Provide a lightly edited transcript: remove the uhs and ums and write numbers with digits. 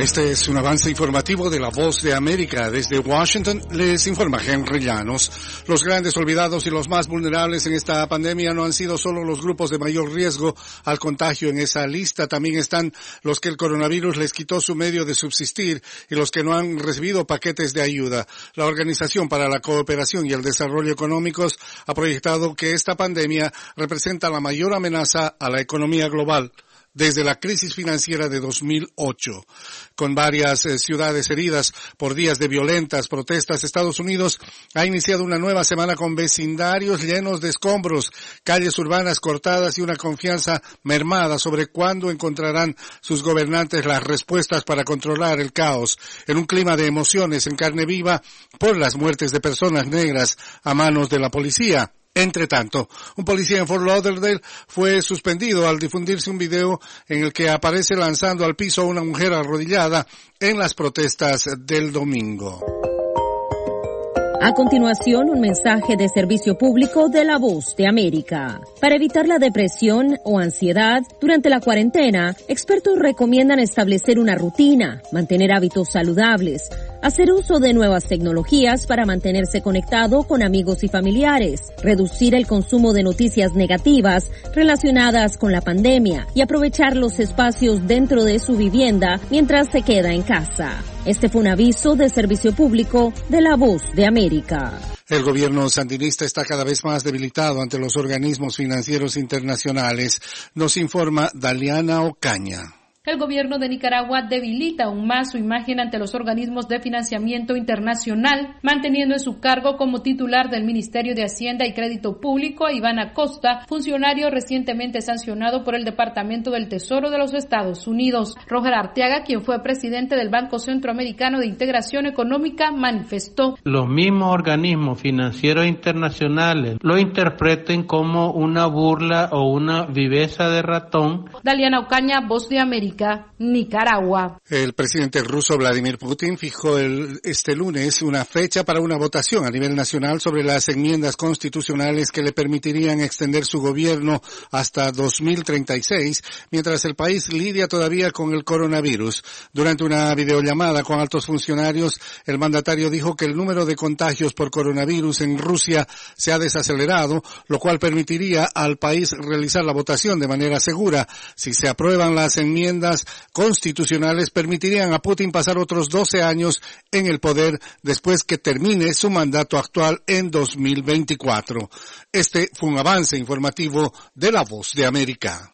Este es un avance informativo de La Voz de América. Desde Washington les informa Henry Llanos. Los grandes olvidados y los más vulnerables en esta pandemia no han sido solo los grupos de mayor riesgo al contagio en esa lista. También están los que el coronavirus les quitó su medio de subsistir y los que no han recibido paquetes de ayuda. La Organización para la Cooperación y el Desarrollo Económicos ha proyectado que esta pandemia representa la mayor amenaza a la economía global desde la crisis financiera de 2008. Con varias ciudades heridas por días de violentas protestas, Estados Unidos ha iniciado una nueva semana con vecindarios llenos de escombros, calles urbanas cortadas y una confianza mermada sobre cuándo encontrarán sus gobernantes las respuestas para controlar el caos, en un clima de emociones en carne viva por las muertes de personas negras a manos de la policía. Entre tanto, un policía en Fort Lauderdale fue suspendido al difundirse un video en el que aparece lanzando al piso a una mujer arrodillada en las protestas del domingo. A continuación, un mensaje de servicio público de La Voz de América. Para evitar la depresión o ansiedad durante la cuarentena, expertos recomiendan establecer una rutina, mantener hábitos saludables, hacer uso de nuevas tecnologías para mantenerse conectado con amigos y familiares, reducir el consumo de noticias negativas relacionadas con la pandemia y aprovechar los espacios dentro de su vivienda mientras se queda en casa. Este fue un aviso de servicio público de La Voz de América. El gobierno sandinista está cada vez más debilitado ante los organismos financieros internacionales, nos informa Daliana Ocaña. El gobierno de Nicaragua debilita aún más su imagen ante los organismos de financiamiento internacional, manteniendo en su cargo como titular del Ministerio de Hacienda y Crédito Público a Iván Acosta, funcionario recientemente sancionado por el Departamento del Tesoro de los Estados Unidos. Roger Arteaga, quien fue presidente del Banco Centroamericano de Integración Económica, manifestó: los mismos organismos financieros internacionales lo interpreten como una burla o una viveza de ratón. Daliana Ocaña, Voz de América, Nicaragua. El presidente ruso Vladimir Putin fijó este lunes una fecha para una votación a nivel nacional sobre las enmiendas constitucionales que le permitirían extender su gobierno hasta 2036, mientras el país lidia todavía con el coronavirus. Durante una videollamada con altos funcionarios, el mandatario dijo que el número de contagios por coronavirus en Rusia se ha desacelerado, lo cual permitiría al país realizar la votación de manera segura. Si se aprueban las enmiendas constitucionales, permitirían a Putin pasar otros 12 años en el poder después que termine su mandato actual en 2024. Este fue un avance informativo de La Voz de América.